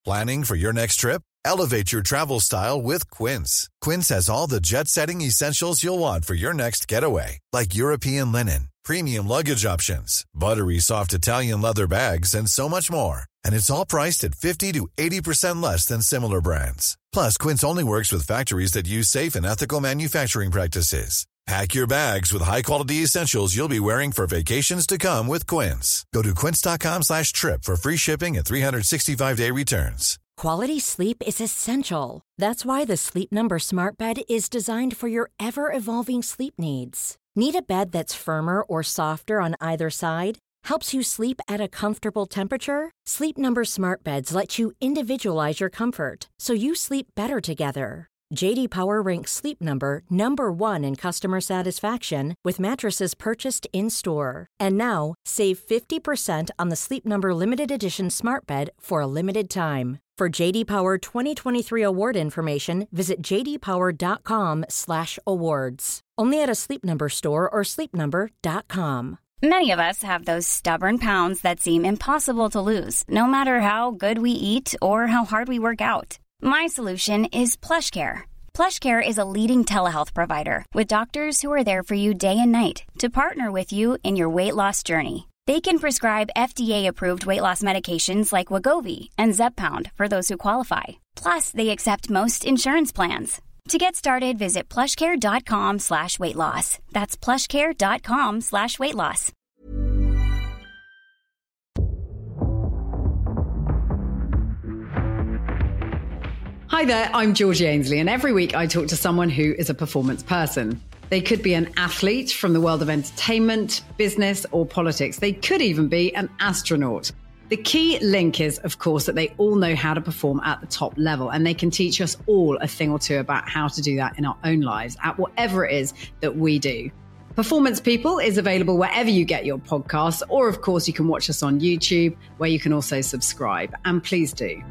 Planning for your next trip? Elevate your travel style with Quince. Quince has all the jet-setting essentials you'll want for your next getaway, like European linen, premium luggage options, buttery soft Italian leather bags, and so much more. And it's all priced at 50 to 80% less than similar brands. Plus, Quince only works with factories that use safe and ethical manufacturing practices. Pack your bags with high-quality essentials you'll be wearing for vacations to come with Quince. Go to quince.com/trip for free shipping and 365-day returns. Quality sleep is essential. That's why the Sleep Number Smart Bed is designed for your ever-evolving sleep needs. Need a bed that's firmer or softer on either side? Helps you sleep at a comfortable temperature? Sleep Number Smart Beds let you individualize your comfort so you sleep better together. J.D. Power ranks Sleep Number number 1 in customer satisfaction with mattresses purchased in-store. And now, save 50% on the Sleep Number Limited Edition Smart Bed for a limited time. For J.D. Power 2023 award information, visit jdpower.com/awards. Only at a Sleep Number store or sleepnumber.com. Many of us have those stubborn pounds that seem impossible to lose, no matter how good we eat or how hard we work out. My solution is PlushCare. PlushCare is a leading telehealth provider with doctors who are there for you day and night to partner with you in your weight loss journey. They can prescribe FDA-approved weight loss medications like Wegovy and Zepbound for those who qualify. Plus, they accept most insurance plans. To get started, visit plushcare.com/weightloss. That's plushcare.com/weightloss. Hi there, I'm Georgie Ainsley, and every week I talk to someone who is a performance person. They could be an athlete from the world of entertainment, business, or politics. They could even be an astronaut. The key link is, of course, that they all know how to perform at the top level, and they can teach us all a thing or two about how to do that in our own lives at whatever it is that we do. Performance People is available wherever you get your podcasts, or of course you can watch us on YouTube, where you can also subscribe, and please do.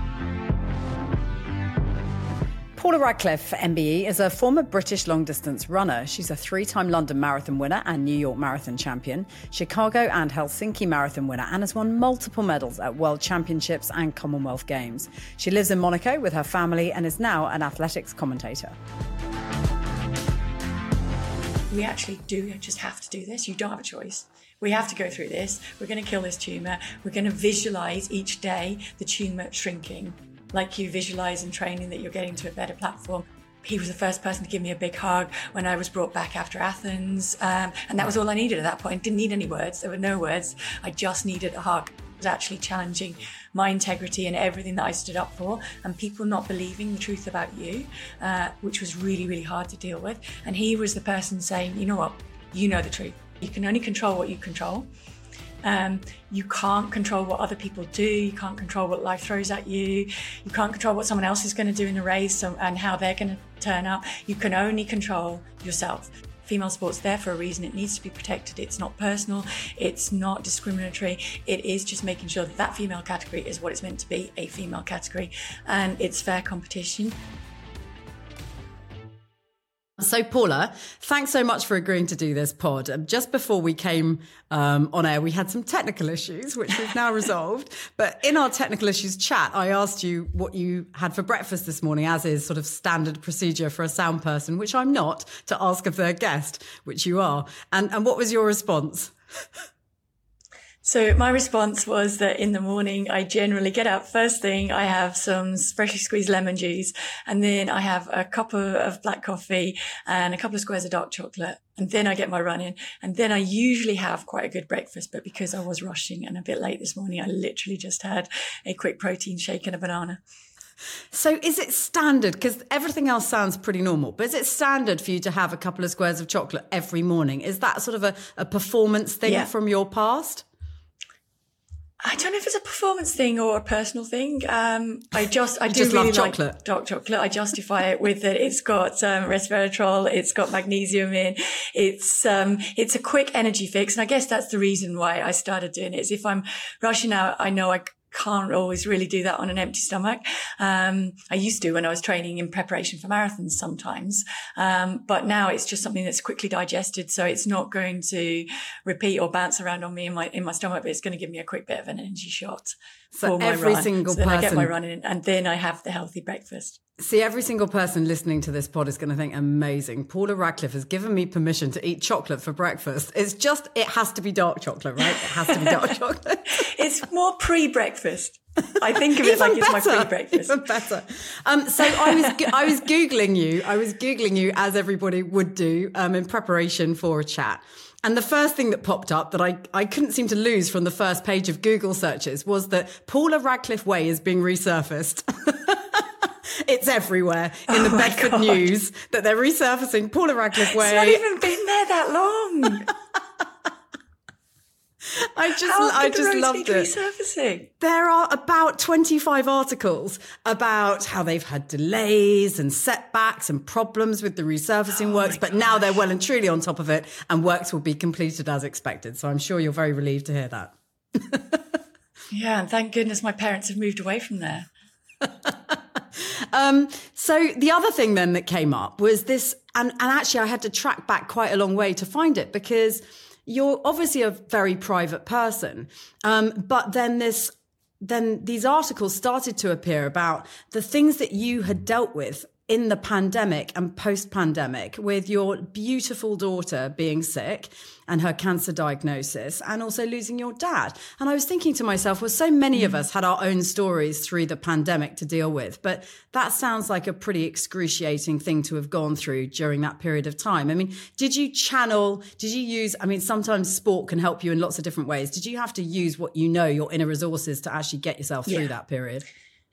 Paula Radcliffe, MBE, is a former British long-distance runner. She's a 3-time London Marathon winner and New York Marathon champion, Chicago and Helsinki Marathon winner, and has won multiple medals at World Championships and Commonwealth Games. She lives in Monaco with her family and is now an athletics commentator. We actually do just have to do this. You don't have a choice. We have to go through this. We're going to kill this tumour. We're going to visualise each day the tumour shrinking. Like you visualise in training that you're getting to a better platform. He was the first person to give me a big hug when I was brought back after Athens. And that was all I needed at that point. Didn't need any words. There were no words. I just needed a hug. It was actually challenging my integrity and everything that I stood up for, and people not believing the truth about you, which was really, really hard to deal with. And he was the person saying, you know what? You know the truth. You can only control what you control. You can't control what other people do. You can't control what life throws at you. You can't control what someone else is going to do in the race and how they're going to turn up. You can only control yourself. Female sport's there for a reason. It needs to be protected. It's not personal. It's not discriminatory. It is just making sure that that female category is what it's meant to be, a female category, and it's fair competition. So Paula, thanks so much for agreeing to do this pod. Just before we came on air, we had some technical issues, which we've now resolved. But in our technical issues chat, I asked you what you had for breakfast this morning, as is sort of standard procedure for a sound person, which I'm not, to ask of their guest, which you are. And what was your response? So my response was that in the morning, I generally get up first thing, I have some freshly squeezed lemon juice, and then I have a cup of black coffee and a couple of squares of dark chocolate. And then I get my run in. And then I usually have quite a good breakfast. But because I was rushing and a bit late this morning, I literally just had a quick protein shake and a banana. So is it standard, because everything else sounds pretty normal, but is it standard for you to have a couple of squares of chocolate every morning? Is that sort of a performance thing from your past? I don't know if it's a performance thing or a personal thing. I do just really love like chocolate. Dark chocolate. I justify it with that it's got resveratrol, it's got magnesium in. It's a quick energy fix, and I guess that's the reason why I started doing it. Is if I'm rushing out, I know I can't always really do that on an empty stomach. I used to when I was training in preparation for marathons sometimes. But now it's just something that's quickly digested. So it's not going to repeat or bounce around on me in my stomach, but it's going to give me a quick bit of an energy shot. So for every my run. single so then I get my person- run in, and then I have the healthy breakfast. See, every single person listening to this pod is going to think, amazing. Paula Radcliffe has given me permission to eat chocolate for breakfast. It has to be dark chocolate, right? It has to be dark chocolate. It's more pre-breakfast. I think of it like it's my pre-breakfast. Even better. So I was Googling you. I was Googling you as everybody would do in preparation for a chat. And the first thing that popped up that I couldn't seem to lose from the first page of Google searches was that Paula Radcliffe Way is being resurfaced. It's everywhere in the Bedford News that they're resurfacing Paula Radcliffe Way. It's not even been there that long. I just loved it. Resurfacing? There are about 25 articles about how they've had delays and setbacks and problems with the resurfacing works, but now they're well and truly on top of it and works will be completed as expected. So I'm sure you're very relieved to hear that. Yeah, and thank goodness my parents have moved away from there. So the other thing then that came up was this, and actually I had to track back quite a long way to find it because you're obviously a very private person. But then these articles started to appear about the things that you had dealt with in the pandemic and post-pandemic with your beautiful daughter being sick and her cancer diagnosis and also losing your dad. And I was thinking to myself, well, so many of us had our own stories through the pandemic to deal with, but that sounds like a pretty excruciating thing to have gone through during that period of time. I mean, did you use, sometimes sport can help you in lots of different ways. Did you have to use what you know, your inner resources to actually get yourself through that period?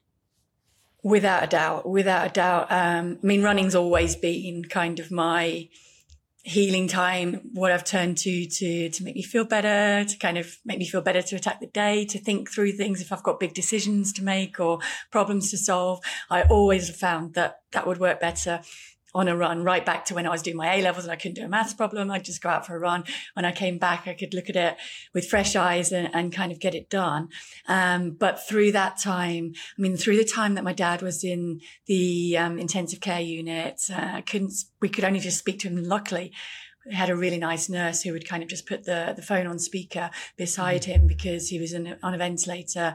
Without a doubt. Running's always been kind of my healing time, what I've turned to make me feel better, to kind of make me feel better to attack the day, to think through things if I've got big decisions to make or problems to solve. I always found that would work better on a run, right back to when I was doing my A-levels and I couldn't do a maths problem. I'd just go out for a run. When I came back, I could look at it with fresh eyes and kind of get it done. But through that time, through the time that my dad was in the intensive care unit, we could only just speak to him. Luckily, we had a really nice nurse who would kind of just put the phone on speaker beside him because he was on a ventilator.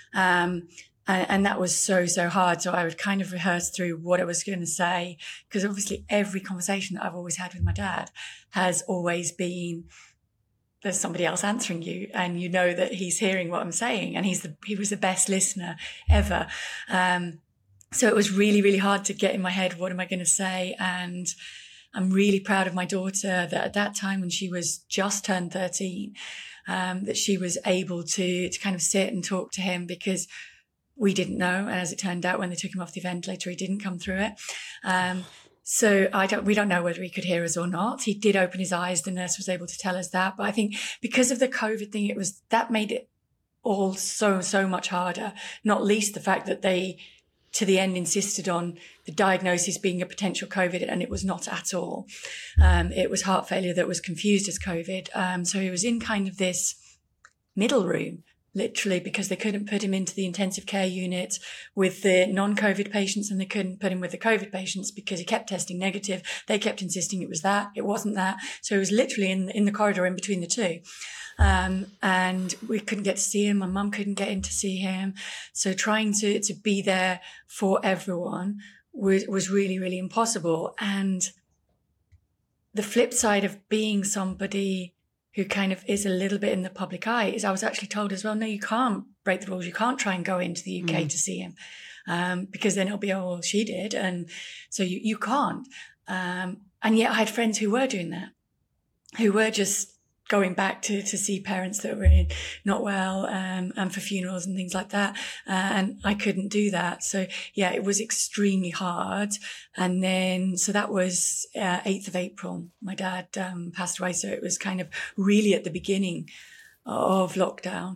And that was so hard. So I would kind of rehearse through what I was going to say, because obviously every conversation that I've always had with my dad has always been, there's somebody else answering you and you know that he's hearing what I'm saying. And he was the best listener ever. So it was really, really hard to get in my head, what am I going to say? And I'm really proud of my daughter that at that time when she was just turned 13, that she was able to kind of sit and talk to him because we didn't know. And as it turned out, when they took him off the ventilator, he didn't come through it. So we don't know whether he could hear us or not. He did open his eyes. The nurse was able to tell us that. But I think because of the COVID thing, that made it all so much harder, not least the fact that they, to the end, insisted on the diagnosis being a potential COVID, and it was not at all. It was heart failure that was confused as COVID. So he was in kind of this middle room, literally, because they couldn't put him into the intensive care unit with the non-COVID patients and they couldn't put him with the COVID patients because he kept testing negative. They kept insisting it was that. It wasn't that. So he was literally in the corridor in between the two. And we couldn't get to see him. My mum couldn't get in to see him. So trying to be there for everyone was really, really impossible. And the flip side of being somebody who kind of is a little bit in the public eye is I was actually told as well, no, you can't break the rules. You can't try and go into the UK to see him, because then it'll be, oh, well, she did. And so you can't. And yet I had friends who were doing that, who were just going back to see parents that were not well, and for funerals and things like that. And I couldn't do that. So yeah, it was extremely hard. And then, so that was 8th of April. My dad passed away. So it was kind of really at the beginning of lockdown.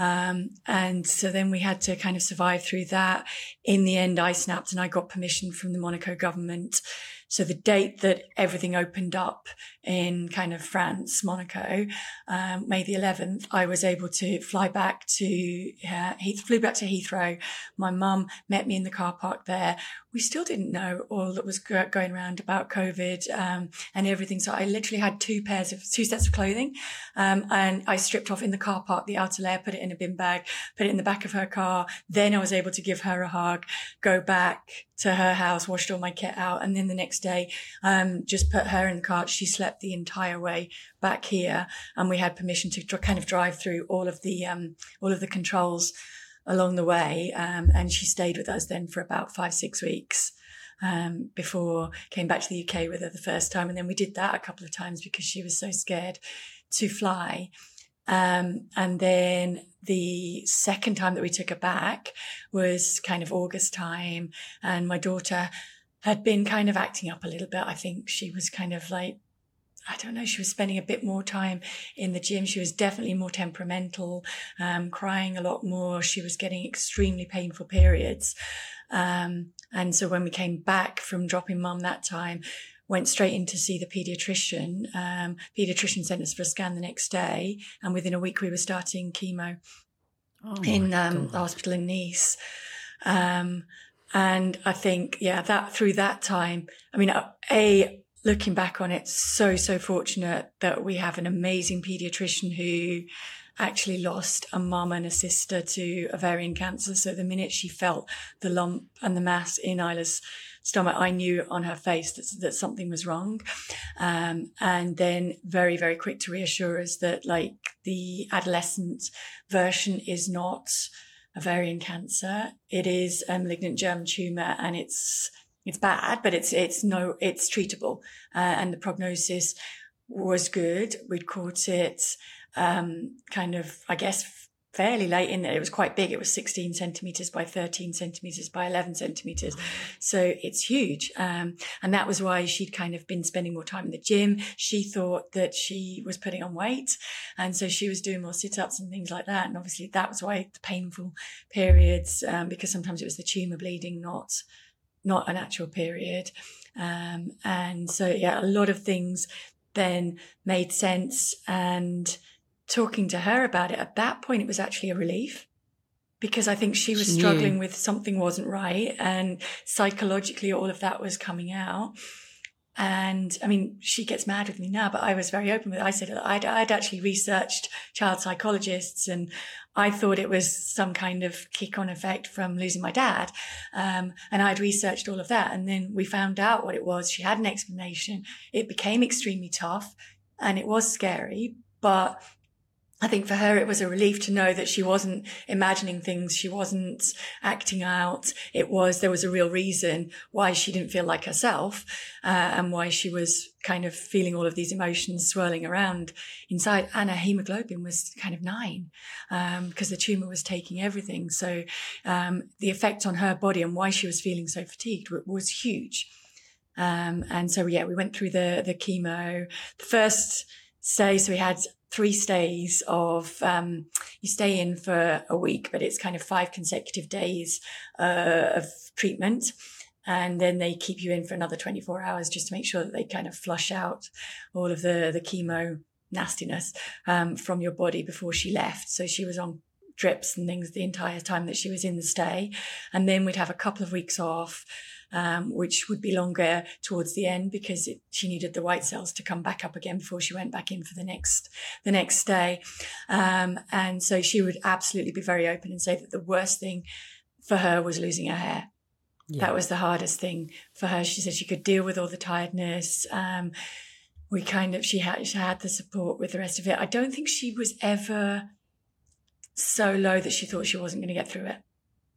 And so then we had to kind of survive through that. In the end, I snapped and I got permission from the Monaco government So the date that everything opened up in kind of France, Monaco, May the 11th, I was able to fly back to flew back to Heathrow. My mum met me in the car park there. We still didn't know all that was going around about COVID and everything. So I literally had two sets of clothing, and I stripped off in the car park, the outer layer, put it in a bin bag, put it in the back of her car. Then I was able to give her a hug, go back to her house, washed all my kit out, and then the next day, just put her in the car. She slept the entire way back here, and we had permission to kind of drive through all of the controls along the way. And she stayed with us then for about 5-6 weeks, before came back to the UK with her the first time. And then we did that a couple of times because she was so scared to fly. And then the second time that we took her back was kind of August time. And my daughter had been kind of acting up a little bit. I think she was kind of like, I don't know, she was spending a bit more time in the gym. She was definitely more temperamental, crying a lot more. She was getting extremely painful periods. And so when we came back from dropping mum that time, went straight in to see the paediatrician. Paediatrician sent us for a scan the next day. And within a week, we were starting chemo in the hospital in Nice. And I think, that through that time, I mean, looking back on it, so fortunate that we have an amazing paediatrician who actually lost a mum and a sister to ovarian cancer. So the minute she felt the lump and the mass in Isla's stomach, I knew on her face that something was wrong. And then very, very quick to reassure us that like the adolescent version is not ovarian cancer. It is a malignant germ tumor, and it's bad, but it's treatable. And the prognosis was good. We'd caught it, kind of, I guess, fairly late in that. It was quite big. It was 16 centimeters by 13 centimeters by 11 centimeters. So it's huge. And that was why she'd kind of been spending more time in the gym. She thought that she was putting on weight. And so she was doing more sit-ups and things like that. And obviously that was why the painful periods, because sometimes it was the tumor bleeding, not an actual period. And so, a lot of things then made sense. And talking to her about it, at that point, it was actually a relief, because I think she was struggling with something wasn't right. And psychologically, all of that was coming out. And I mean, she gets mad with me now, but I was very open with it. I said I'd actually researched child psychologists, and I thought it was some kind of kick-on effect from losing my dad. And I'd researched all of that. And then we found out what it was. She had an explanation. It became extremely tough and it was scary, but I think for her, it was a relief to know that she wasn't imagining things. She wasn't acting out. There was a real reason why she didn't feel like herself, and why she was kind of feeling all of these emotions swirling around inside. And her hemoglobin was kind of 9, because the tumor was taking everything. So, the effect on her body and why she was feeling so fatigued was huge. And so, we went through the chemo. The first stay, so we had 3 stays of, you stay in for a week, but it's kind of 5 consecutive days of treatment. And then they keep you in for another 24 hours just to make sure that they kind of flush out all of the chemo nastiness from your body before she left. So she was on drips and things the entire time that she was in the stay. And then we'd have a couple of weeks off, which would be longer towards the end, because she needed the white cells to come back up again before she went back in for the next day. And so she would absolutely be very open and say that the worst thing for her was losing her hair. Yeah. That was the hardest thing for her. She said she could deal with all the tiredness. She had the support with the rest of it. I don't think she was ever so low that she thought she wasn't going to get through it.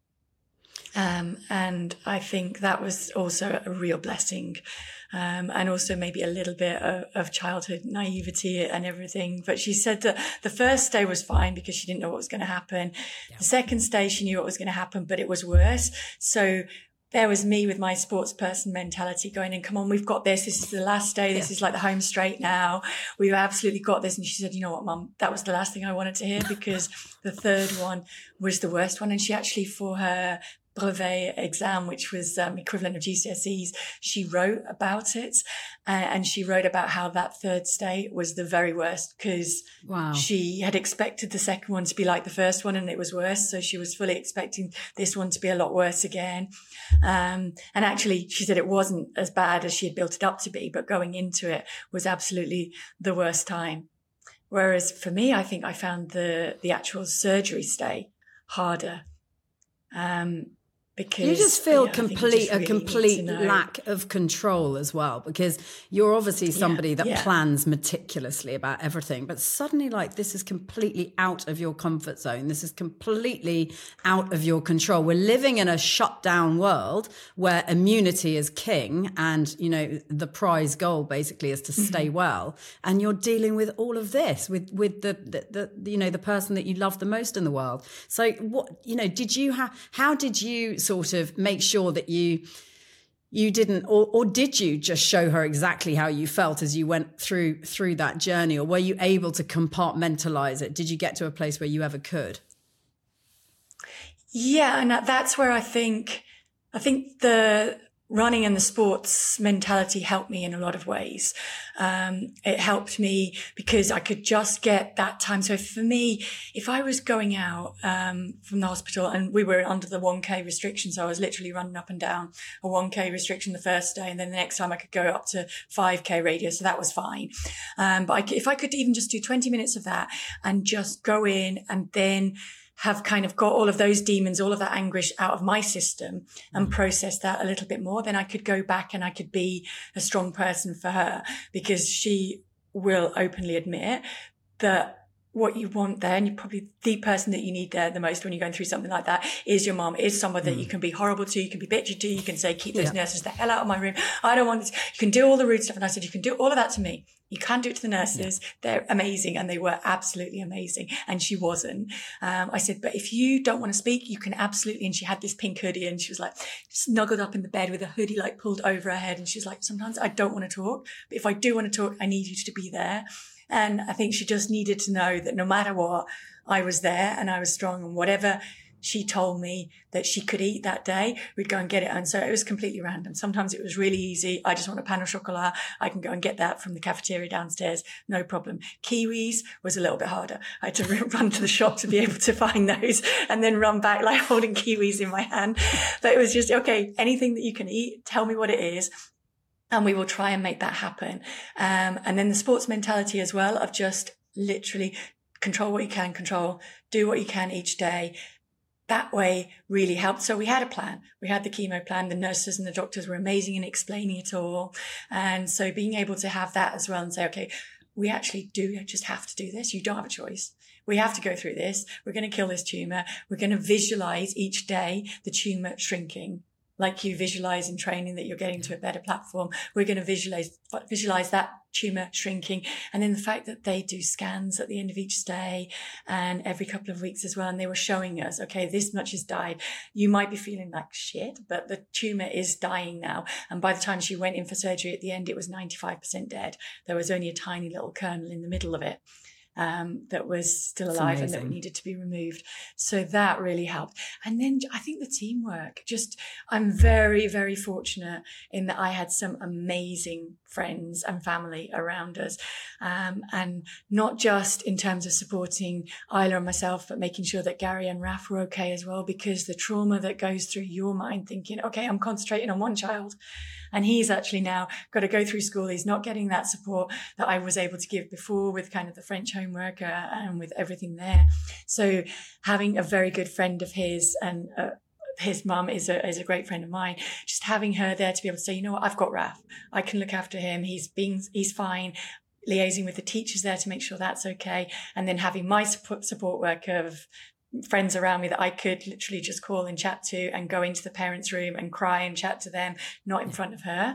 And I think that was also a real blessing. And also maybe a little bit of childhood naivety and everything. But she said that the first day was fine because she didn't know what was going to happen. Yeah. The second day, she knew what was going to happen, but it was worse. So there was me with my sports person mentality going in, come on, we've got this. This is the last day. This is like the home straight now. We've absolutely got this. And she said, you know what, Mum, that was the last thing I wanted to hear, because the third one was the worst one. And she actually, for her brevet exam, which was equivalent of GCSEs, she wrote about it. And she wrote about how that third state was the very worst because she had expected the second one to be like the first one and it was worse. So she was fully expecting this one to be a lot worse again. And actually, she said it wasn't as bad as she had built it up to be, but going into it was absolutely the worst time. Whereas for me, I think I found the actual surgery stay harder. Because you just feel a complete lack of control as well, because you're obviously somebody that plans meticulously about everything, but suddenly like this is completely out of your comfort zone. This is completely out of your control. We're living in a shut down world where immunity is king and, you know, the prize goal basically is to stay well. And you're dealing with all of this with the you know, the person that you love the most in the world. So what, you know, how did you sort of make sure that you didn't, or did you just show her exactly how you felt as you went through that journey, or were you able to compartmentalize it? Did you get to a place where you ever could? Yeah, and that's where I think the running and the sports mentality helped me in a lot of ways. It helped me because I could just get that time. So for me, if I was going out from the hospital and we were under the 1K restriction, so I was literally running up and down a 1K restriction the first day, and then the next time I could go up to 5K radius, so that was fine. But if I could even just do 20 minutes of that and just go in and then have kind of got all of those demons, all of that anguish out of my system and process that a little bit more, then I could go back and I could be a strong person for her, because she will openly admit that what you want there, and you're probably the person that you need there the most when you're going through something like that, is your mom, is someone that you can be horrible to, you can be bitchy to, you can say, keep those nurses the hell out of my room. I don't want this. You can do all the rude stuff. And I said, you can do all of that to me. You can do it to the nurses. They're amazing. And they were absolutely amazing. And she wasn't. I said, but if you don't want to speak, you can absolutely. And she had this pink hoodie and she was like snuggled up in the bed with a hoodie like pulled over her head. And she's like, sometimes I don't want to talk, but if I do want to talk, I need you to be there. And I think she just needed to know that no matter what, I was there and I was strong, and whatever she told me that she could eat that day, we'd go and get it. And so it was completely random. Sometimes it was really easy. I just want a pan au chocolat. I can go and get that from the cafeteria downstairs. No problem. Kiwis was a little bit harder. I had to run to the shop to be able to find those and then run back like holding kiwis in my hand. But it was just, okay, anything that you can eat, tell me what it is, and we will try and make that happen. And then the sports mentality as well of just literally control what you can control, do what you can each day. That way really helped. So we had a plan. We had the chemo plan. The nurses and the doctors were amazing in explaining it all. And so being able to have that as well and say, okay, we actually do just have to do this. You don't have a choice. We have to go through this. We're going to kill this tumor. We're going to visualize each day the tumor shrinking. Like you visualize in training that you're getting to a better platform. We're going to visualize that tumor shrinking. And then the fact that they do scans at the end of each stay and every couple of weeks as well. And they were showing us, okay, this much has died. You might be feeling like shit, but the tumor is dying now. And by the time she went in for surgery at the end, it was 95% dead. There was only a tiny little kernel in the middle of it. That was still alive and that needed to be removed. So that really helped. And then I think the teamwork, I'm very, very fortunate in that I had some amazing friends and family around us. And not just in terms of supporting Isla and myself, but making sure that Gary and Raf were okay as well, because the trauma that goes through your mind thinking, okay, I'm concentrating on one child and he's actually now got to go through school. He's not getting that support that I was able to give before with kind of the French homework and with everything there. So having a very good friend of his and his mum is a great friend of mine, just having her there to be able to say, you know what, I've got Raf. I can look after him. He's fine. Liaising with the teachers there to make sure that's okay. And then having my support work of friends around me that I could literally just call and chat to and go into the parents' room and cry and chat to them, not in front of her.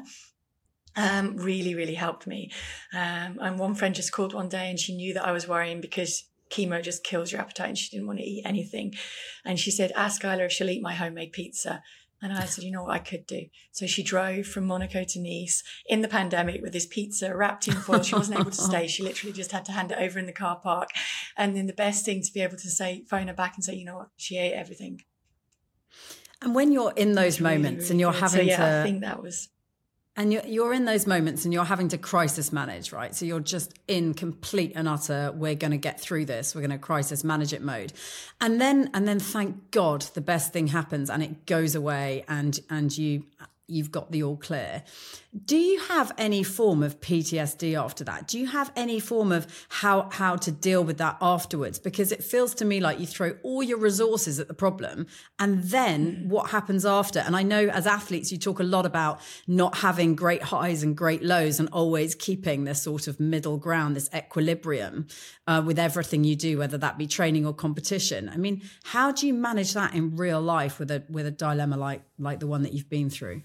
Really, really helped me. And one friend just called one day and she knew that I was worrying because chemo just kills your appetite and she didn't want to eat anything. And she said, ask Isla if she'll eat my homemade pizza. And I said, you know what I could do? So she drove from Monaco to Nice in the pandemic with this pizza wrapped in foil. She wasn't able to stay. She literally just had to hand it over in the car park. And then the best thing to be able to say, phone her back and say, you know what, she ate everything. And when you're in those moments and you're having I think that was... And you're in those moments and you're having to crisis manage, right? So you're just in complete and utter, we're going to get through this, we're going to crisis manage it mode. And then thank God the best thing happens and it goes away and you've got the all clear. Do you have any form of PTSD after that? Do you have any form of how to deal with that afterwards? Because it feels to me like you throw all your resources at the problem and then what happens after? And I know as athletes, you talk a lot about not having great highs and great lows and always keeping this sort of middle ground, this equilibrium with everything you do, whether that be training or competition. I mean, how do you manage that in real life with a dilemma like the one that you've been through?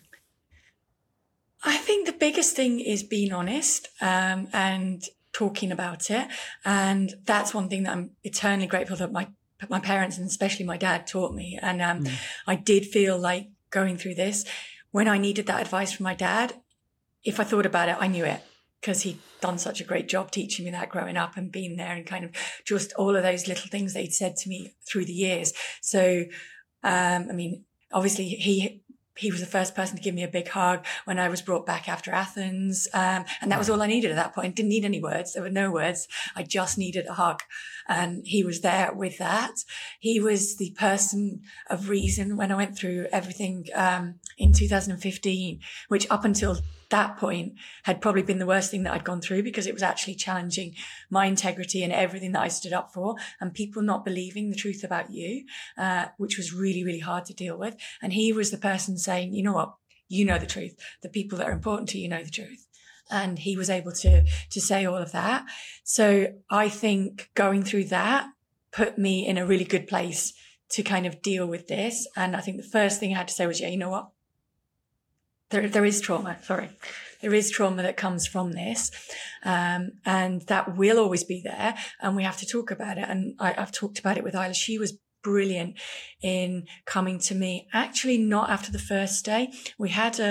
I think the biggest thing is being honest and talking about it. And that's one thing that I'm eternally grateful that my parents and especially my dad taught me. And I did feel like going through this, when I needed that advice from my dad, if I thought about it, I knew it because he'd done such a great job teaching me that growing up and being there and kind of just all of those little things that he'd said to me through the years. So, I mean, obviously he was the first person to give me a big hug when I was brought back after Athens. And that was all I needed at that point. Didn't need any words. There were no words. I just needed a hug. And he was there with that. He was the person of reason when I went through everything in 2015, which up until that point had probably been the worst thing that I'd gone through because it was actually challenging my integrity and everything that I stood up for and people not believing the truth about you, which was really, really hard to deal with. And he was the person saying, you know what, you know the truth. The people that are important to you know the truth. And he was able to say all of that. So I think going through that put me in a really good place to kind of deal with this. And I think the first thing I had to say was, yeah, you know what? There is trauma. There is trauma that comes from this. And that will always be there. And we have to talk about it. And I've talked about it with Isla. She was brilliant in coming to me. Actually, not after the first day. We had,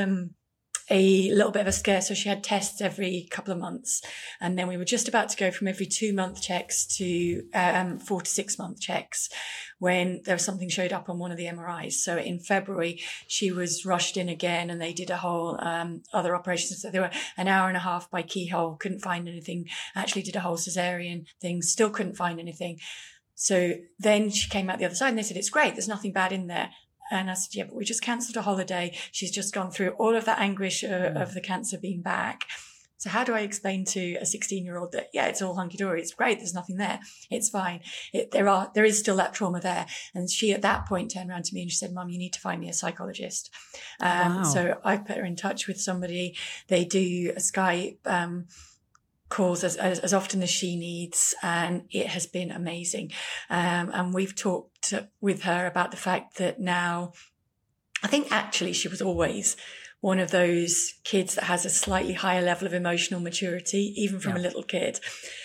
a little bit of a scare. So she had tests every couple of months. And then we were just about to go from every 2-month checks to 4 to 6 month checks when there was something showed up on one of the MRIs. So in February, she was rushed in again and they did a whole other operation. So they were an hour and a half by keyhole, couldn't find anything, actually did a whole cesarean thing, still couldn't find anything. So then she came out the other side and they said, it's great, there's nothing bad in there. And I said, yeah, but we just cancelled a holiday. She's just gone through all of that anguish of the cancer being back. So how do I explain to a 16-year-old that, yeah, it's all hunky-dory. It's great. There's nothing there. It's fine. There is still that trauma there. And she at that point turned around to me and she said, Mum, you need to find me a psychologist. Wow. So I put her in touch with somebody. They do a Skype, calls as often as she needs, and it has been amazing. And we've talked with her about the fact that now, I think actually she was always one of those kids that has a slightly higher level of emotional maturity, even from a little kid.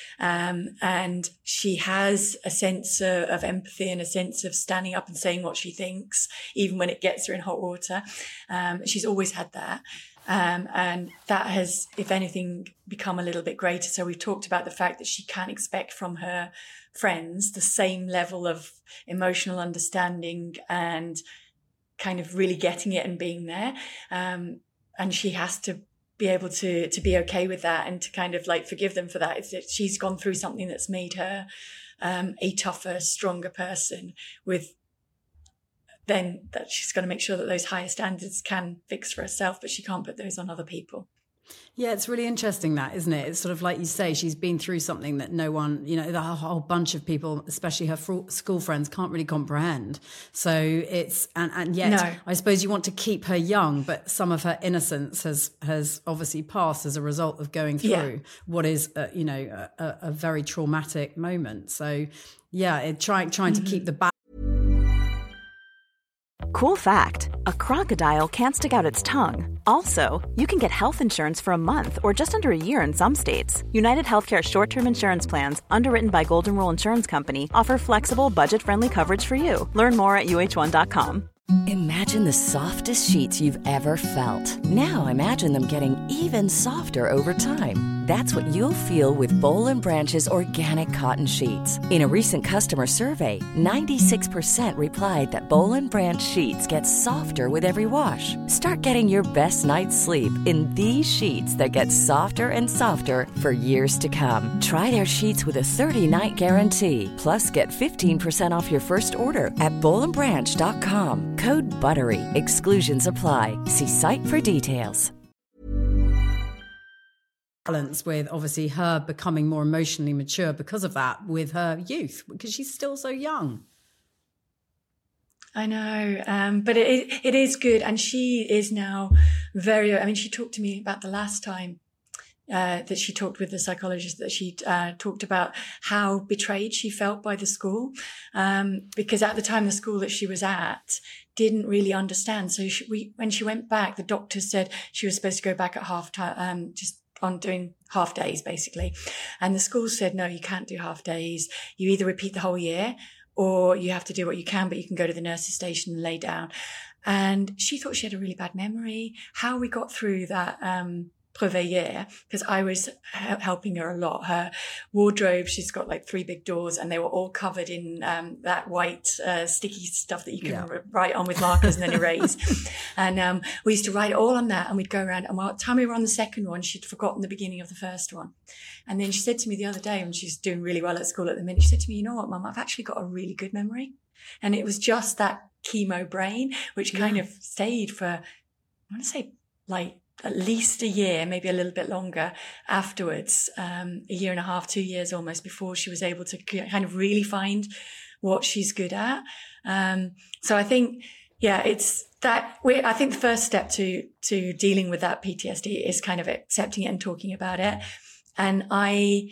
And she has a sense of empathy and a sense of standing up and saying what she thinks, even when it gets her in hot water. She's always had that. And that has, if anything, become a little bit greater. So we've talked about the fact that she can't expect from her friends the same level of emotional understanding and kind of really getting it and being there. And she has to be able to be okay with that and to kind of like forgive them for that. It's that she's gone through something that's made her a tougher, stronger person with then that she's got to make sure that those higher standards can fix for herself, but she can't put those on other people. Yeah, it's really interesting that, isn't it? It's sort of like you say, she's been through something that no one, the whole bunch of people, especially her school friends, can't really comprehend. So it's, and yet no. I suppose you want to keep her young, but some of her innocence has obviously passed as a result of going through what is, a very traumatic moment. So yeah, trying to keep the balance. Cool fact, a crocodile can't stick out its tongue. Also, you can get health insurance for a month or just under a year in some states. United Healthcare short-term insurance plans, underwritten by Golden Rule Insurance Company, offer flexible, budget-friendly coverage for you. Learn more at UH1.com. Imagine the softest sheets you've ever felt. Now imagine them getting even softer over time. That's what you'll feel with Boll & Branch's organic cotton sheets. In a recent customer survey, 96% replied that Boll & Branch sheets get softer with every wash. Start getting your best night's sleep in these sheets that get softer and softer for years to come. Try their sheets with a 30-night guarantee. Plus, get 15% off your first order at bollandbranch.com. Code BUTTERY. Exclusions apply. See site for details. Balance with obviously her becoming more emotionally mature because of that with her youth, because she's still so young. I know, but it is good. And she is now she talked to me about the last time that she talked with the psychologist, that she talked about how betrayed she felt by the school, because at the time the school that she was at didn't really understand. So when she went back, the doctor said she was supposed to go back at half time, just on doing half days basically. And the school said, no, you can't do half days. You either repeat the whole year or you have to do what you can, but you can go to the nurse's station and lay down. And she thought she had a really bad memory. How we got through that brevet year, because I was helping her a lot. Her wardrobe, she's got like 3 big doors and they were all covered in that white sticky stuff that you can write on with markers and then erase. And we used to write it all on that, and we'd go around, and by the time we were on the second one, she'd forgotten the beginning of the first one. And then she said to me the other day, when she's doing really well at school at the minute, she said to me, you know what, Mum, I've actually got a really good memory. And it was just that chemo brain, which kind of stayed for, I want to say like at least a year, maybe a little bit longer afterwards, a year and a half, 2 years almost, before she was able to kind of really find what she's good at. So I think, it's that I think the first step to dealing with that PTSD is kind of accepting it and talking about it. And I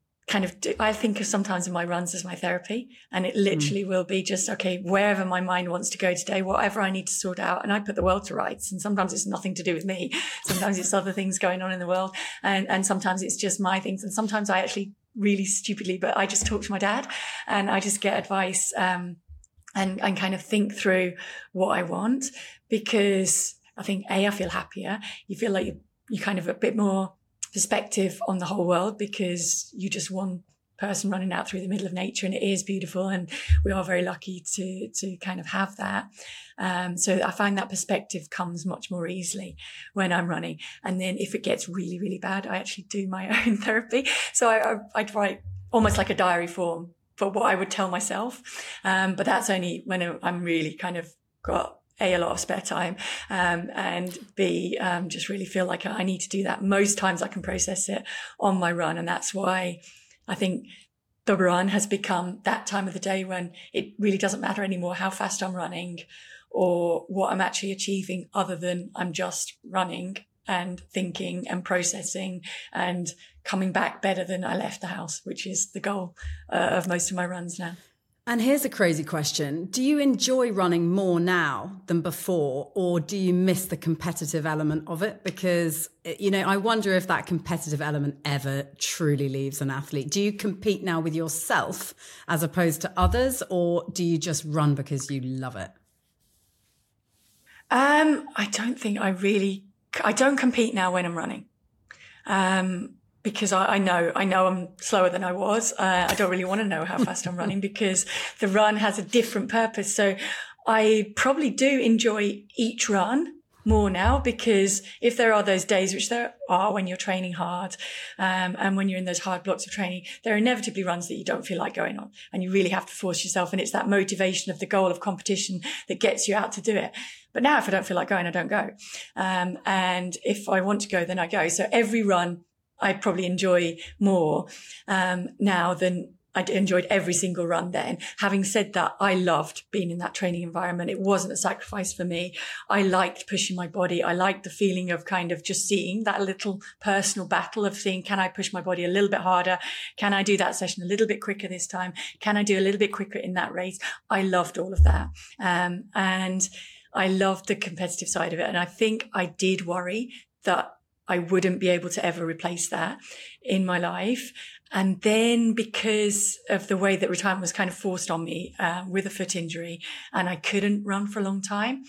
think of sometimes in my runs as my therapy, and it literally will be just, okay, wherever my mind wants to go today, whatever I need to sort out, and I put the world to rights. And sometimes it's nothing to do with me. Sometimes it's other things going on in the world. And sometimes it's just my things. And sometimes I actually really stupidly, but I just talk to my dad and I just get advice, and kind of think through what I want, because I think I feel happier. You feel like you kind of a bit more perspective on the whole world, because you're just one person running out through the middle of nature, and it is beautiful, and we are very lucky to kind of have that. So I find that perspective comes much more easily when I'm running. And then if it gets really, really bad, I actually do my own therapy. So I'd write almost like a diary form for what I would tell myself. But that's only when I'm really kind of got A, lot of spare time, and B, just really feel like I need to do that. Most times I can process it on my run. And that's why I think the run has become that time of the day when it really doesn't matter anymore how fast I'm running or what I'm actually achieving, other than I'm just running and thinking and processing and coming back better than I left the house, which is the goal of most of my runs now. And here's a crazy question. Do you enjoy running more now than before, or do you miss the competitive element of it? Because, I wonder if that competitive element ever truly leaves an athlete. Do you compete now with yourself as opposed to others, or do you just run because you love it? I don't think I don't compete now when I'm running. Because I know I'm slower than I was. I don't really want to know how fast I'm running, because the run has a different purpose. So I probably do enjoy each run more now, because if there are those days, which there are when you're training hard, and when you're in those hard blocks of training, there are inevitably runs that you don't feel like going on, and you really have to force yourself. And it's that motivation of the goal of competition that gets you out to do it. But now if I don't feel like going, I don't go. And if I want to go, then I go. So every run I probably enjoy more now than I enjoyed every single run then. Having said that, I loved being in that training environment. It wasn't a sacrifice for me. I liked pushing my body. I liked the feeling of kind of just seeing that little personal battle of seeing, can I push my body a little bit harder? Can I do that session a little bit quicker this time? Can I do a little bit quicker in that race? I loved all of that. And I loved the competitive side of it. And I think I did worry that I wouldn't be able to ever replace that in my life. And then because of the way that retirement was kind of forced on me with a foot injury, and I couldn't run for a long time,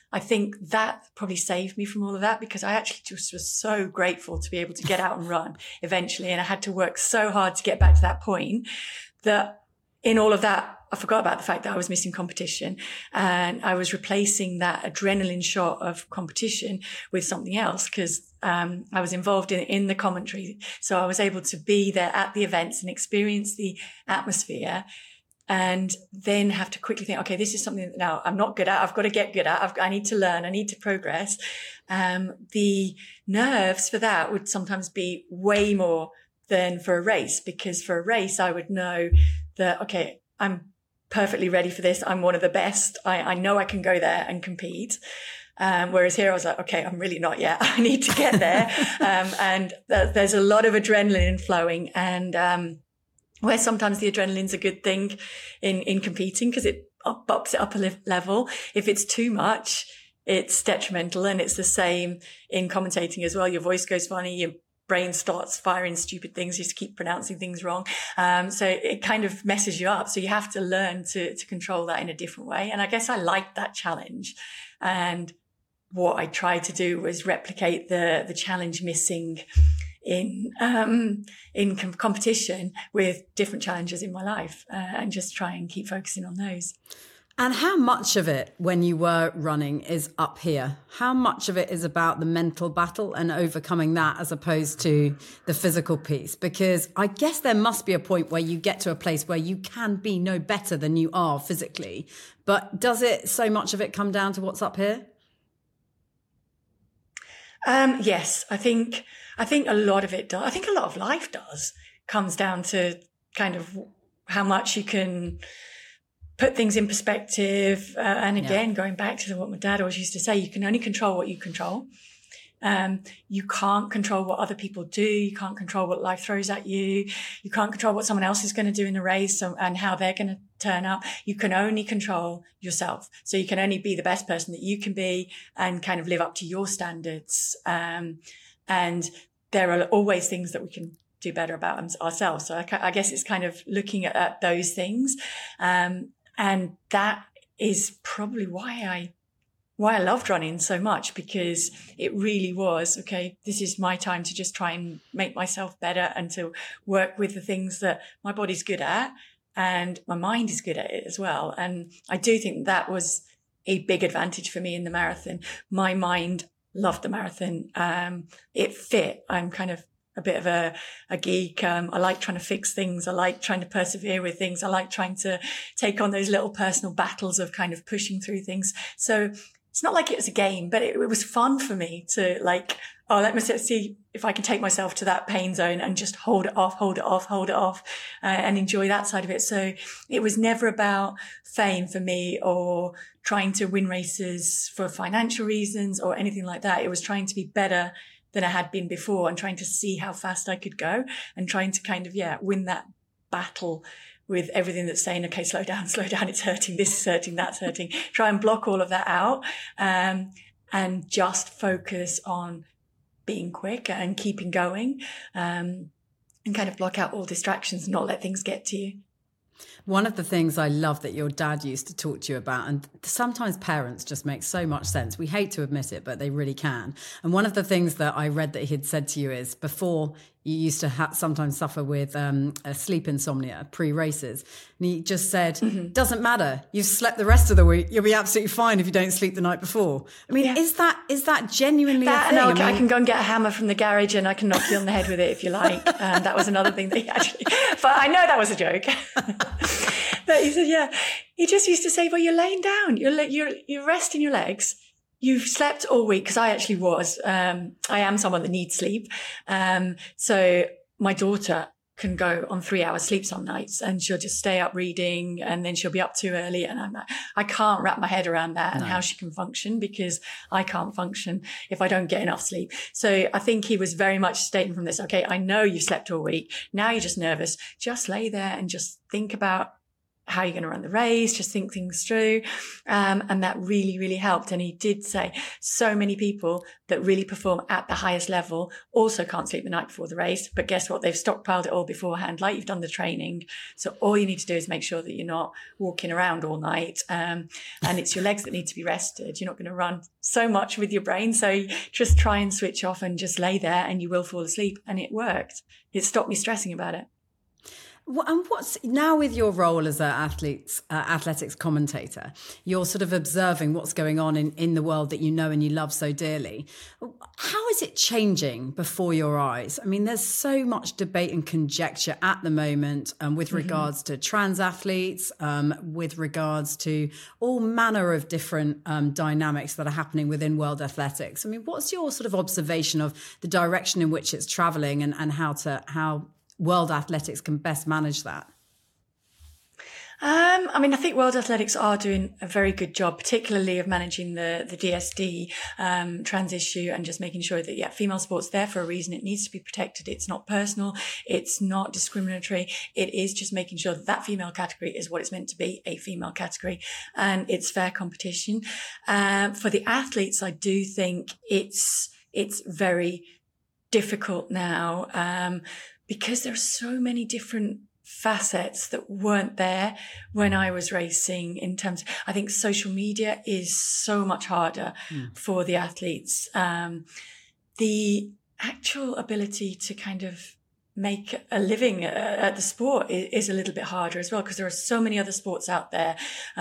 I think that probably saved me from all of that, because I actually just was so grateful to be able to get out and run eventually. And I had to work so hard to get back to that point that in all of that, I forgot about the fact that I was missing competition, and I was replacing that adrenaline shot of competition with something else, because I was involved in the commentary. So I was able to be there at the events and experience the atmosphere, and then have to quickly think, okay, this is something that now I'm not good at. I've got to get good at. I need to learn. I need to progress. The nerves for that would sometimes be way more than for a race, because for a race, I would know that, okay, I'm perfectly ready for this. I'm one of the best. I know I can go there and compete. Whereas here I was like, okay, I'm really not yet. I need to get there. And there's a lot of adrenaline flowing, and where sometimes the adrenaline's a good thing in competing, because it ups it up a level. If it's too much, it's detrimental. And it's the same in commentating as well. Your voice goes funny, your brain starts firing stupid things. You just keep pronouncing things wrong. So it kind of messes you up. So you have to learn to control that in a different way. And I guess I liked that challenge. And what I tried to do was replicate the challenge missing in competition with different challenges in my life, and just try and keep focusing on those. And how much of it, when you were running, is up here? How much of it is about the mental battle and overcoming that, as opposed to the physical piece? Because I guess there must be a point where you get to a place where you can be no better than you are physically. But does it, so much of it, come down to what's up here? Yes, I think a lot of it does. I think a lot of life comes down to kind of how much you can put things in perspective. And again, going back to what my dad always used to say, you can only control what you control. You can't control what other people do. You can't control what life throws at you. You can't control what someone else is going to do in the race and how they're going to turn up. You can only control yourself. So you can only be the best person that you can be and kind of live up to your standards. And there are always things that we can do better about ourselves. So I guess it's kind of looking at those things. And that is probably why I loved running so much, because it really was, okay, this is my time to just try and make myself better and to work with the things that my body's good at and my mind is good at it as well. And I do think that was a big advantage for me in the marathon. My mind loved the marathon. It fit. I'm kind of a bit of a geek. I like trying to fix things. I like trying to persevere with things. I like trying to take on those little personal battles of kind of pushing through things. So it's not like it was a game, but it was fun for me to like, let me see if I can take myself to that pain zone and just hold it off, and enjoy that side of it. So it was never about fame for me or trying to win races for financial reasons or anything like that. It was trying to be better than I had been before and trying to see how fast I could go and trying to kind of, win that battle with everything that's saying, okay, slow down, it's hurting, this is hurting, that's hurting. Try and block all of that out, and just focus on being quick and keeping going, and kind of block out all distractions and not let things get to you. One of the things I love that your dad used to talk to you about, and sometimes parents just make so much sense. We hate to admit it, but they really can. And one of the things that I read that he'd said to you is, before you used to sometimes suffer with a sleep insomnia pre-races. And he just said, doesn't matter. You've slept the rest of the week. You'll be absolutely fine if you don't sleep the night before. I mean, is that genuinely a thing? No, I can go and get a hammer from the garage and I can knock you on the head with it if you like. That was another thing that he actually, but I know that was a joke. But he said, he just used to say, well, you're laying down, you're resting your legs. You've slept all week, because I actually was. I am someone that needs sleep. So my daughter can go on 3 hours sleep some nights and she'll just stay up reading and then she'll be up too early. And I'm like, I can't wrap my head around that and how she can function, because I can't function if I don't get enough sleep. So I think he was very much stating from this, okay, I know you've slept all week. Now you're just nervous. Just lay there and just think about how you're going to run the race, just think things through. And that really, really helped. And he did say so many people that really perform at the highest level also can't sleep the night before the race. But guess what? They've stockpiled it all beforehand, like you've done the training. So all you need to do is make sure that you're not walking around all night. And it's your legs that need to be rested. You're not going to run so much with your brain. So just try and switch off and just lay there and you will fall asleep. And it worked. It stopped me stressing about it. And what's now with your role as an athletics commentator, you're sort of observing what's going on in the world that you know and you love so dearly. How is it changing before your eyes? I mean, there's so much debate and conjecture at the moment with regards to trans athletes, with regards to all manner of different dynamics that are happening within world athletics. I mean, what's your sort of observation of the direction in which it's travelling and how world athletics can best manage that? I think World Athletics are doing a very good job, particularly of managing the DSD trans issue and just making sure that, female sport's there for a reason. It needs to be protected. It's not personal. It's not discriminatory. It is just making sure that female category is what it's meant to be, a female category, and it's fair competition. For the athletes, I do think it's very difficult now, because there are so many different facets that weren't there when I was racing. In terms, I think social media is so much harder for the athletes. The actual ability to kind of make a living at the sport is a little bit harder as well, because there are so many other sports out there.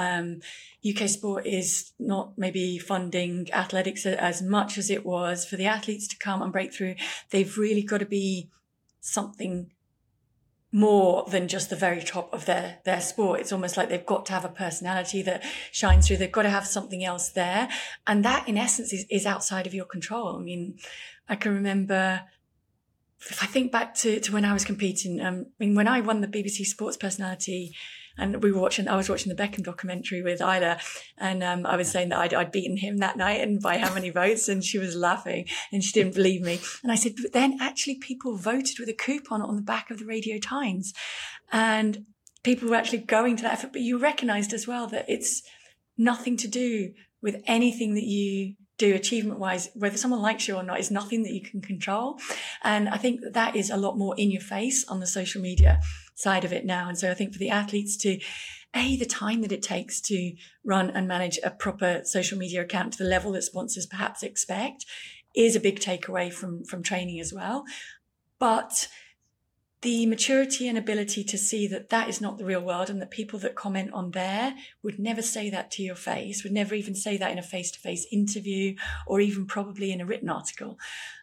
UK sport is not maybe funding athletics as much as it was. For the athletes to come and break through, they've really got to be something more than just the very top of their sport. It's almost like they've got to have a personality that shines through. They've got to have something else there. And that, in essence, is outside of your control. I mean, I can remember, if I think back to when I was competing, when I won the BBC Sports Personality, and I was watching the Beckham documentary with Isla, and I was saying that I'd beaten him that night and by how many votes, and she was laughing and she didn't believe me. And I said, but then actually people voted with a coupon on the back of the Radio Times, and people were actually going to that effort. But you recognised as well that it's nothing to do with anything that you do achievement-wise. Whether someone likes you or not is nothing that you can control. And I think that is a lot more in your face on the social media side of it now. And so I think for the athletes to, the time that it takes to run and manage a proper social media account to the level that sponsors perhaps expect is a big takeaway from training as well. But the maturity and ability to see that that is not the real world, and that people that comment on there would never say that to your face, would never even say that in a face-to-face interview or even probably in a written article.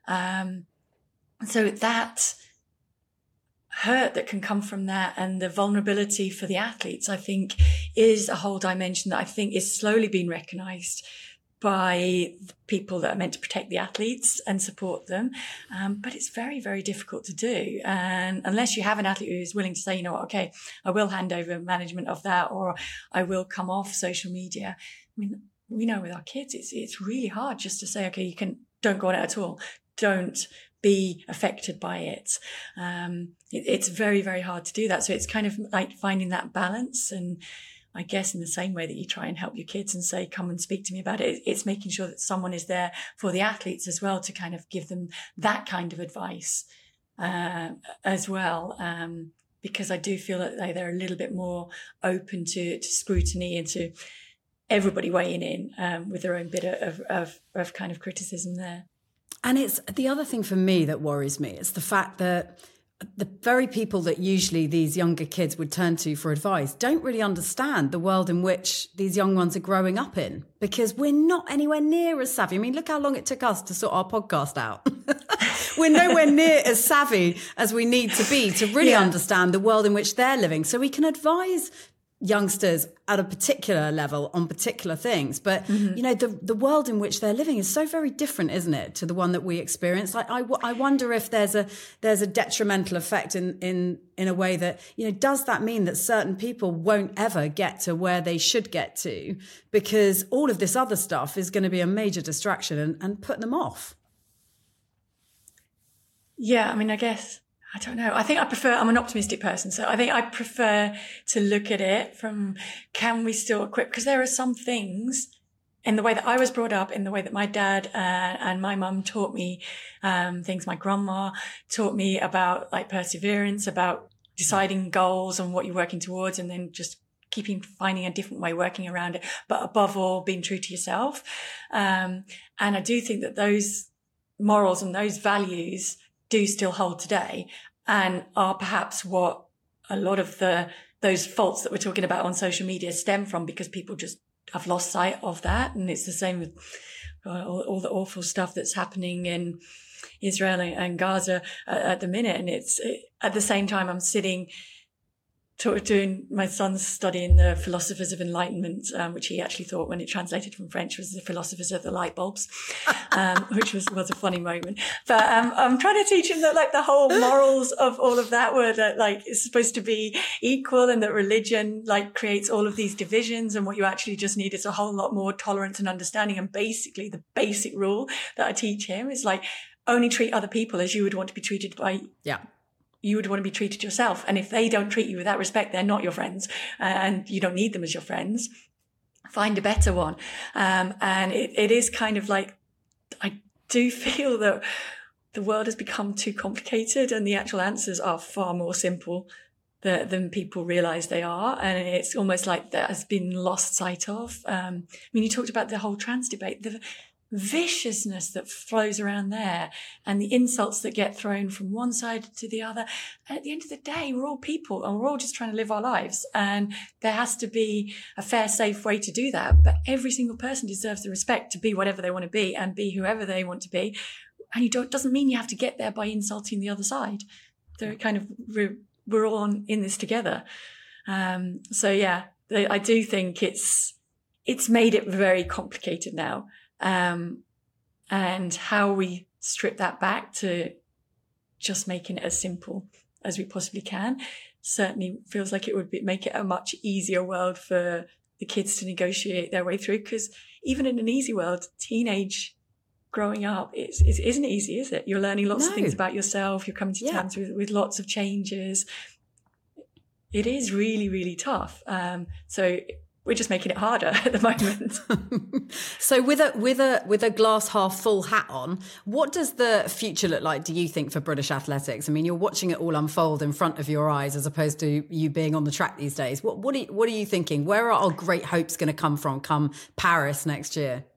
So that hurt that can come from that, and the vulnerability for the athletes, I think, is a whole dimension that I think is slowly being recognised by the people that are meant to protect the athletes and support them. But it's very, very difficult to do. And unless you have an athlete who's willing to say, you know what, okay, I will hand over management of that, or I will come off social media. I mean, we know with our kids, it's really hard just to say, okay, don't go on it at all. Don't be affected by it. It's very, very hard to do that. So it's kind of like finding that balance. And I guess in the same way that you try and help your kids and say, come and speak to me about it, it's making sure that someone is there for the athletes as well to kind of give them that kind of advice as well. Because I do feel that they're a little bit more open to scrutiny and to everybody weighing in with their own bit of kind of criticism there. And it's the other thing for me that worries me is the fact that the very people that usually these younger kids would turn to for advice don't really understand the world in which these young ones are growing up in, because we're not anywhere near as savvy. I mean, look how long it took us to sort our podcast out. We're nowhere near as savvy as we need to be to really understand the world in which they're living, so we can advise youngsters at a particular level on particular things. But, you know, the world in which they're living is so very different, isn't it, to the one that we experience? Like, I wonder if there's a detrimental effect in a way that, you know, does that mean that certain people won't ever get to where they should get to because all of this other stuff is going to be a major distraction and put them off? Yeah, I mean, I guess I don't know. I think I'm an optimistic person. So I think I prefer to look at it from, can we still equip? Because there are some things in the way that I was brought up, in the way that my dad and my mum taught me, things my grandma taught me about, like perseverance, about deciding goals and what you're working towards, and then just finding a different way, working around it. But above all, being true to yourself. And I do think that those morals and those values do still hold today, and are perhaps what a lot of those faults that we're talking about on social media stem from, because people just have lost sight of that. And it's the same with all the awful stuff that's happening in Israel and Gaza at the minute. And at the same time, I'm sitting doing my son's studying the philosophers of enlightenment, which he actually thought, when it translated from French, was the philosophers of the light bulbs, which was a funny moment. But I'm trying to teach him that, like, the whole morals of all of that were that, like, it's supposed to be equal, and that religion, like, creates all of these divisions, and what you actually just need is a whole lot more tolerance and understanding. And basically the basic rule that I teach him is, like, only treat other people as you would want to be treated by you would want to be treated yourself. And if they don't treat you with that respect, they're not your friends, and you don't need them as your friends. Find a better one. And it is kind of like, I do feel that the world has become too complicated, and the actual answers are far more simple than people realize they are. And it's almost like that has been lost sight of. I mean, you talked about the whole trans debate, the viciousness that flows around there, and the insults that get thrown from one side to the other. And at the end of the day, we're all people, and we're all just trying to live our lives. And there has to be a fair, safe way to do that. But every single person deserves the respect to be whatever they want to be and be whoever they want to be. And it doesn't mean you have to get there by insulting the other side. They're kind of, we're all in this together. So yeah, I do think it's made it very complicated now. And how we strip that back to just making it as simple as we possibly can certainly feels like it would make it a much easier world for the kids to negotiate their way through. Because even in an easy world, teenage growing up isn't easy, is it? You're learning lots of things about yourself. You're coming to terms with lots of changes. It is really, really tough. So we're just making it harder at the moment. So with a glass half full hat on, what does the future look like, do you think, for British athletics? I mean, you're watching it all unfold in front of your eyes, as opposed to you being on the track these days. What are you thinking? Where are our great hopes going to come from come Paris next year?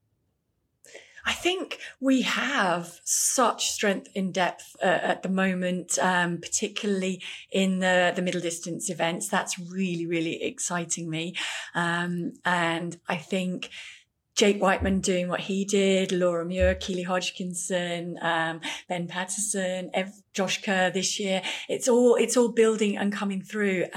I think we have such strength in depth at the moment, particularly in the middle distance events. That's really, really exciting me. And I think Jake Whiteman doing what he did, Laura Muir, Keely Hodgkinson, Ben Patterson, Josh Kerr this year. It's all building and coming through.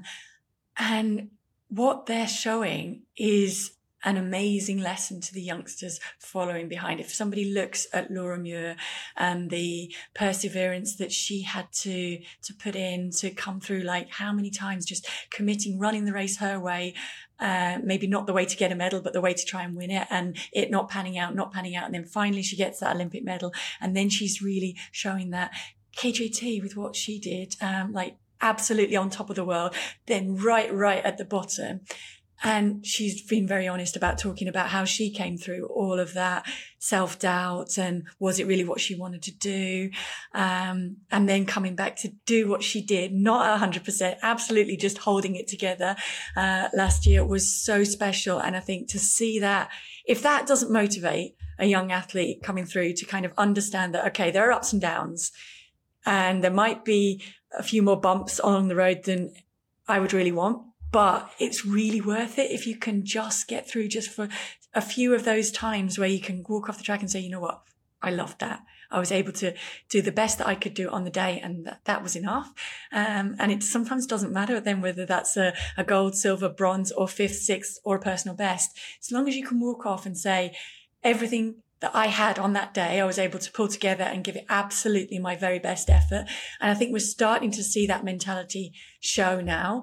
And what they're showing is an amazing lesson to the youngsters following behind. If somebody looks at Laura Muir and the perseverance that she had to put in to come through, like how many times just committing, running the race her way, maybe not the way to get a medal, but the way to try and win it, and it not panning out. And then finally she gets that Olympic medal. And then she's really showing that KJT with what she did, like absolutely on top of the world, then right at the bottom. And she's been very honest about talking about how she came through all of that self-doubt, and was it really what she wanted to do? And then coming back to do what she did, not 100%, absolutely just holding it together, last year was so special. And I think to see that, if that doesn't motivate a young athlete coming through to kind of understand that, okay, there are ups and downs, and there might be a few more bumps along the road than I would really want, but it's really worth it if you can just get through just for a few of those times where you can walk off the track and say, you know what, I loved that. I was able to do the best that I could do on the day, and that was enough. And it sometimes doesn't matter then whether that's a gold, silver, bronze, or fifth, sixth, or a personal best. As long as you can walk off and say, everything that I had on that day, I was able to pull together and give it absolutely my very best effort. And I think we're starting to see that mentality show now.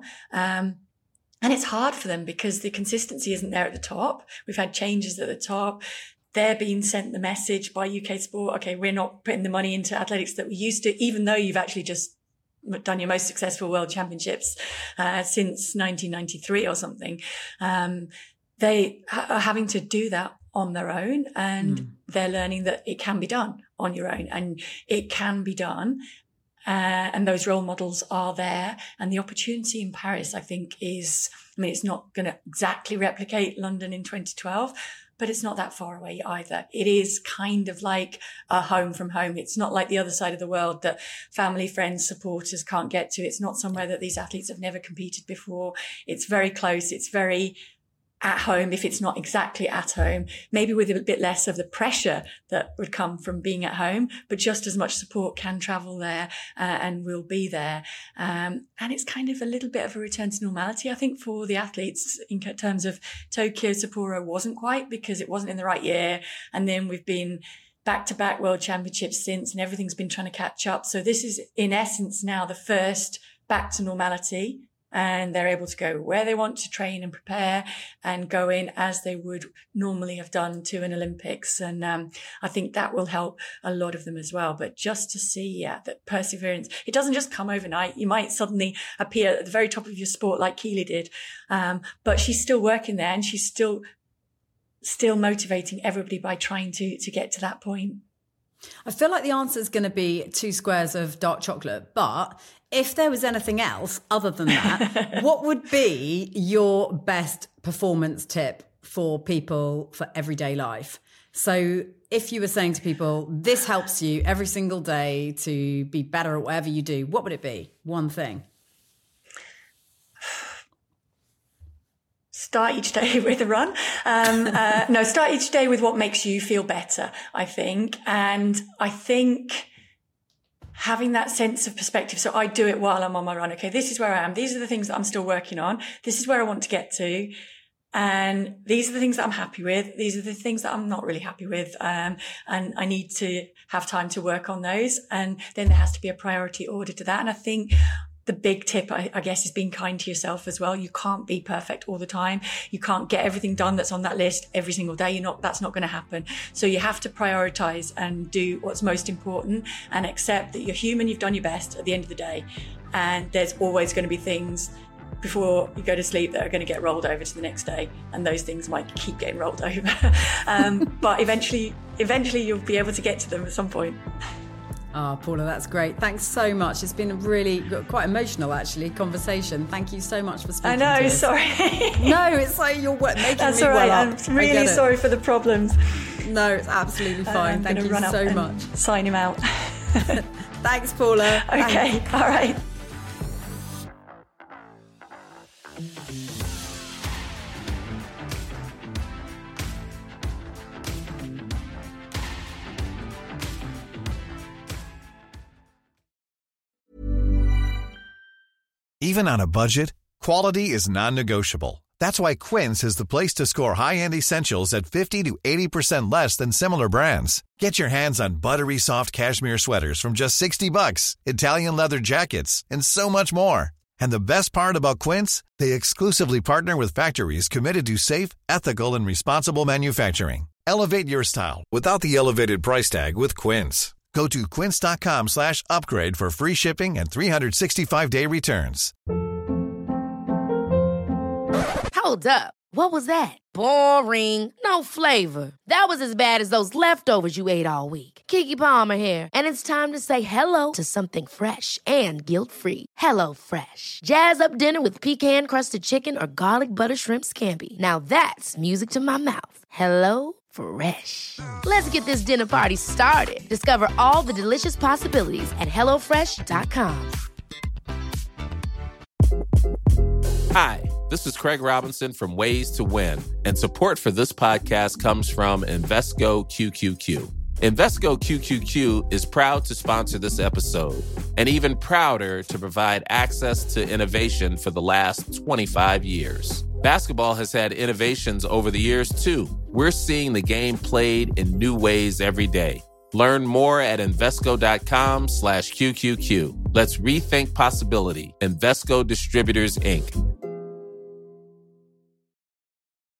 And it's hard for them because the consistency isn't there at the top. We've had changes at the top. they're being sent the message by UK Sport, okay, we're not putting the money into athletics that we used to, even though you've actually just done your most successful World Championships since 1993 or something. They are having to do that on their own, and they're learning that it can be done on your own, and it can be done. And those role models are there. And the opportunity in Paris, I think, it's not going to exactly replicate London in 2012, but it's not that far away either. It is kind of like a home from home. It's not like the other side of the world that family, friends, supporters can't get to. It's not somewhere that these athletes have never competed before. It's very close. It's very at home, if it's not exactly at home, maybe with a bit less of the pressure that would come from being at home, but just as much support can travel there and will be there. And it's kind of a little bit of a return to normality, I think, for the athletes in terms of Tokyo. Sapporo wasn't quite, because it wasn't in the right year. And then we've been back-to-back World Championships since, and everything's been trying to catch up. So this is, in essence, now the first back to normality. And they're able to go where they want to train and prepare and go in as they would normally have done to an Olympics. And I think that will help a lot of them as well. But just to see that perseverance, it doesn't just come overnight. You might suddenly appear at the very top of your sport like Keely did. But she's still working there, and she's still motivating everybody by trying to get to that point. I feel like the answer is going to be 2 squares of dark chocolate, but if there was anything else other than that, what would be your best performance tip for people for everyday life? So if you were saying to people, this helps you every single day to be better at whatever you do, what would it be? One thing. Start each day with a run. Start each day with what makes you feel better, I think. And I think having that sense of perspective. So I do it while I'm on my run. Okay, this is where I am. These are the things that I'm still working on. This is where I want to get to. And these are the things that I'm happy with. These are the things that I'm not really happy with. And I need to have time to work on those. And then there has to be a priority order to that. And I think the big tip, I guess, is being kind to yourself as well. You can't be perfect all the time. You can't get everything done that's on that list every single day. That's not going to happen. So you have to prioritize and do what's most important, and accept that you're human. You've done your best at the end of the day. And there's always going to be things before you go to sleep that are going to get rolled over to the next day. And those things might keep getting rolled over. But eventually you'll be able to get to them at some point. Oh, Paula, that's great. Thanks so much. It's been a really quite emotional, actually, conversation. Thank you so much for speaking to us. I know, sorry. No, it's like you're making that's me all right. well up. I'm really sorry for the problems. No, it's absolutely fine. Thank you so much. Sign him out. Thanks, Paula. Okay, all right. Even on a budget, quality is non-negotiable. That's why Quince is the place to score high-end essentials at 50 to 80% less than similar brands. Get your hands on buttery soft cashmere sweaters from just $60, Italian leather jackets, and so much more. And the best part about Quince, they exclusively partner with factories committed to safe, ethical, and responsible manufacturing. Elevate your style without the elevated price tag with Quince. Go to quince.com/upgrade for free shipping and 365-day returns. Hold up. What was that? Boring. No flavor. That was as bad as those leftovers you ate all week. Keke Palmer here. And it's time to say hello to something fresh and guilt-free. Hello Fresh. Jazz up dinner with pecan-crusted chicken or garlic butter shrimp scampi. Now that's music to my mouth. Hello Fresh. Let's get this dinner party started. Discover all the delicious possibilities at HelloFresh.com. Hi, this is Craig Robinson from Ways to Win, and support for this podcast comes from Invesco QQQ. Invesco QQQ is proud to sponsor this episode, and even prouder to provide access to innovation for the last 25 years. Basketball has had innovations over the years, too. We're seeing the game played in new ways every day. Learn more at Invesco.com/QQQ. Let's rethink possibility. Invesco Distributors, Inc.